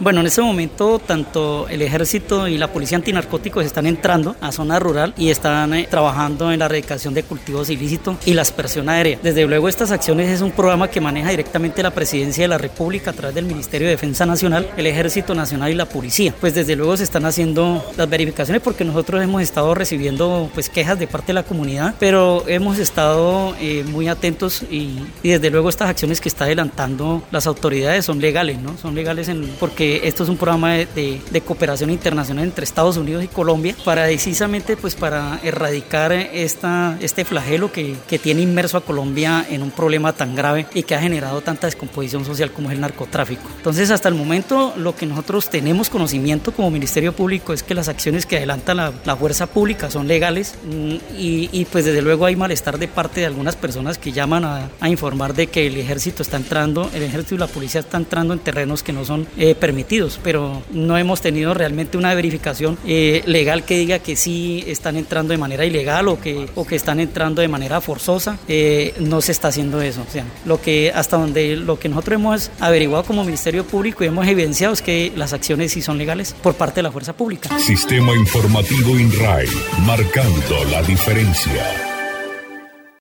Bueno, en este momento tanto el ejército y la policía antinarcóticos están entrando a zona rural y están trabajando en la erradicación de cultivos ilícitos y la aspersión aérea. Desde luego estas acciones es un programa que maneja directamente la Presidencia de la República a través del Ministerio de Defensa Nacional, el Ejército Nacional y la Policía. Pues desde luego se están haciendo las verificaciones porque nosotros hemos estado recibiendo pues quejas de parte de la comunidad, pero hemos estado muy atentos y desde luego estas acciones que está adelantando las autoridades son legales, ¿no? Son legales porque esto es un programa de cooperación internacional entre Estados Unidos y Colombia precisamente pues para erradicar este flagelo que tiene inmerso a Colombia en un problema tan grave y que ha generado tanta descomposición social como es el narcotráfico. Entonces hasta el momento lo que nosotros tenemos conocimiento como Ministerio Público es que las acciones que adelanta la fuerza pública son legales y pues desde luego hay malestar de parte de algunas personas que llaman a informar de que el ejército y la policía están entrando en terrenos que no son permitidos, pero no hemos tenido realmente una verificación legal que diga que sí están entrando de manera ilegal o que están entrando de manera forzosa. No se está haciendo eso. O sea, lo que nosotros hemos averiguado como Ministerio Público y hemos evidenciado es que las acciones sí son legales por parte de la fuerza pública. Sistema Informativo INRAE, marcando la diferencia.